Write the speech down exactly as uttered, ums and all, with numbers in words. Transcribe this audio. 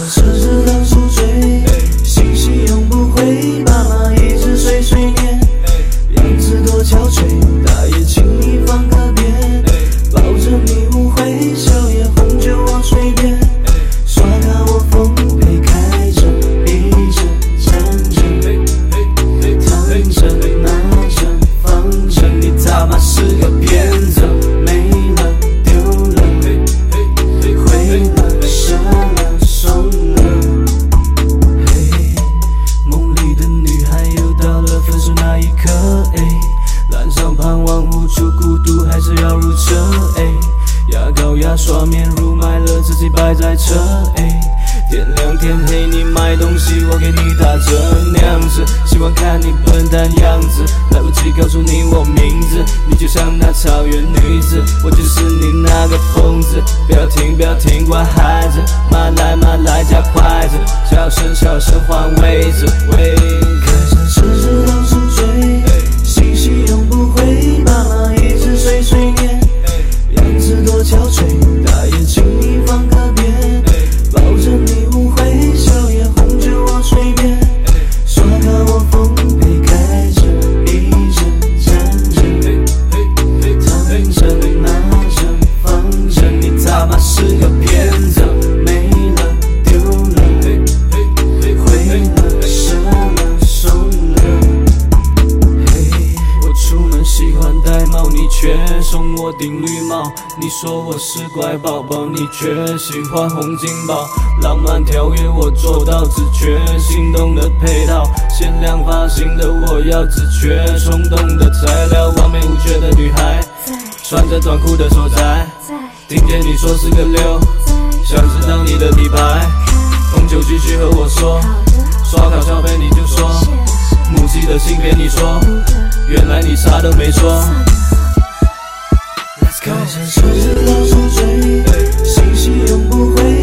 车子到处追，信息永不回，爸妈一直碎碎念，样子多憔悴，大爷请你放个鞭，抱着你无悔，宵夜红酒往水边，刷卡我奉陪，开着闭着站着躺着拿着放着，你他妈是个骗子，没了丢了毁了杀了送了，嘿，梦里的女孩又到了分手那一刻，哎，染上盼望无处孤独还是要入车，哎，牙膏牙刷面乳买了自己摆在车，哎，天亮天黑你买东西我给你打折，娘子喜欢看你笨蛋样子，来不及告诉你我名字，你就像那草原女子，我就是你那个疯子，不要停不要停乖孩子，慢来慢来加筷子，小声小声换位置，喂，开着车子到处追，信息永不回，爸妈一直碎碎念，样子多憔悴，大爷请你放个鞭，抱着你无悔，宵夜红酒往水边，刷卡我奉陪，开着闭着站着躺着拿着放着，你他妈是个骗子，没了丢了毁了杀了送了，嘿，我出门喜欢戴帽，你却送我顶绿帽，你说我是乖宝宝，你却喜欢红金宝，浪漫条约我做到，只缺心动的配套，限量发型的我要，只缺冲动的材料，完美无缺的女孩，穿着短裤的所在，听见你说是个六，想知道你的底牌，红酒继续和我说，刷卡消费你就说，母鸡的性别你说，原来你啥都没说。开着车子到处追，信息永不回，